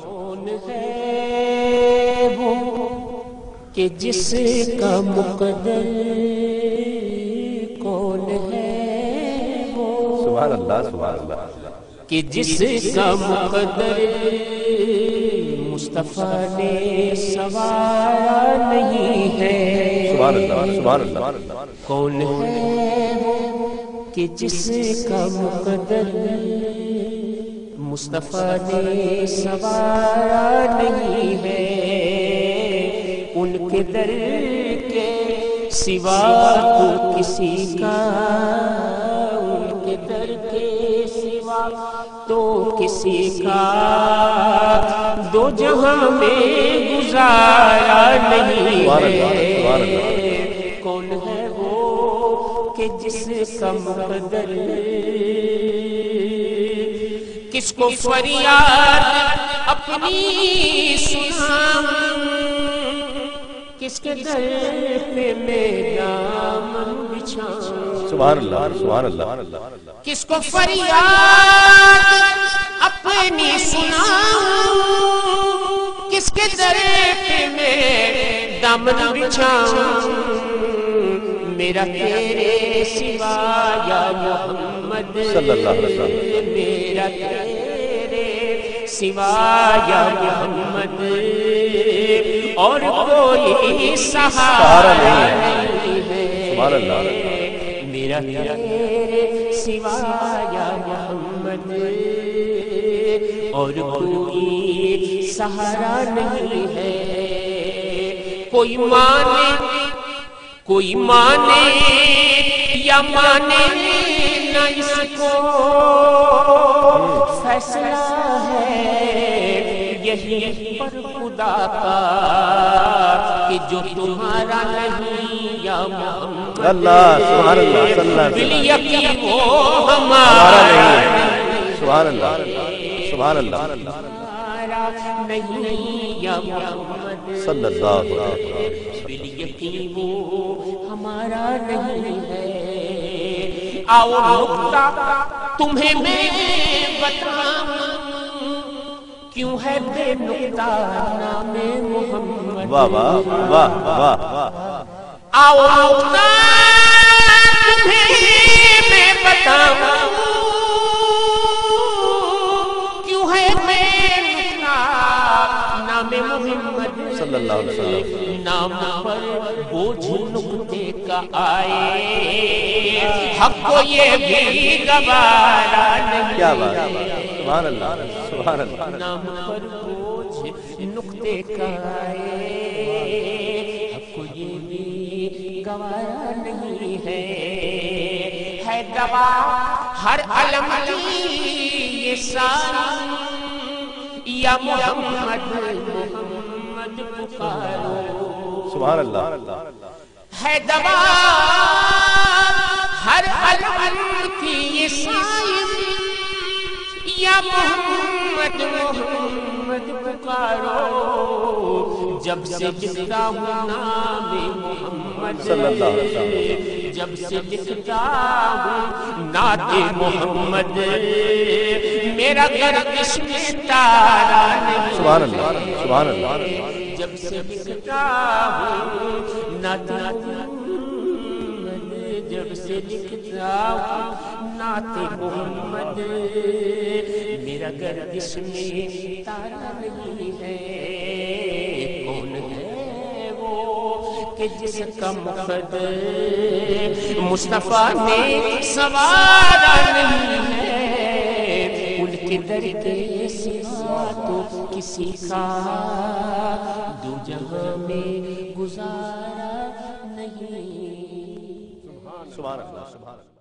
کون ہے وہ کہ جس کا مقدر کون ہے وہ سبحان اللہ سبحان اللہ کہ جس کا مقدر مصطفیٰ نے سوارا نہیں ہے سبحان اللہ سبحان اللہ کون ہے وہ کہ جس کا مقدر مصطفیٰ نے سوارا نہیں ہے ان کے در کے سوا تو کسی کا ان کے در کے سوا تو کسی کا دو جہاں میں گزارا نہیں ہے کون ہے وہ کہ جس کا مقدر کس کو فریاد اپنی سناؤں کس کے در پہ میں دامن بچھاؤں سبحان اللہ سبحان اللہ کس کو فریاد اپنی سناؤں کس کے در پہ میں دامن بچھاؤں میرا تیرے سوا یا محمد صلی اللہ علیہ وسلم میرا تیرے سوا یا محمد اور کوئی سہارا نہیں ہے سبحان اللہ میرا تیرے سوا یا محمد اور کوئی سہارا نہیں ہے کوئی مانے یا مانے نہ اس کو فیصلہ ہے یہی پر خدا کا کہ جو تمہارا نہیں یا محمد اللہ سبحان اللہ صلی اللہ علیہ وسلم بالیقین وہ ہمارا سبحان اللہ سبحان اللہ نہیں یا محمد صلی اللہ علیہ وسلم بالیقین وہ ہمارا نہیں ہے آؤ نقطہ تمہیں میں بتاؤں کیوں ہے بے نقطہ نام محمد واہ واہ واہ واہ آؤ نقطہ تمہیں میں بتاؤں کیوں ہے بے نقطہ نام محمد صلی اللہ علیہ وسلم نام پر بوجھ نقطے کا آئے حق کو یہ بھی گوارا نہیں کیا بات سبحان اللہ سبحان اللہ نام پر بوجھ نقطے کا آئے حق کو یہ بھی گوارا نہیں ہے دوا ہر علم کی یہ ساری یا محمد محمد پکارو سبحان اللہ ہے دوا ہر علم کی یہ سائم یا محمد محمد پکارو جب سے لکھتا ہوں نام محمد صلی اللہ علیہ وسلم جب سے لکھتا ہوں نعت محمد میرا گردش میں تارا نہیں سبحان اللہ سبحان اللہ جب سے لکھتا ہوں نعت محمد جب سے لکھتا ہوں نعت محمد میرا گردش میں تارا نہیں ہے کون ہے وہ کہ جس کا مقدر مصطفیٰ نے سوارا نہیں ہے ان کے در کے سوا تو کسی کا دو جہاں میں گزارا نہیں سبحان اللہ سبحان اللہ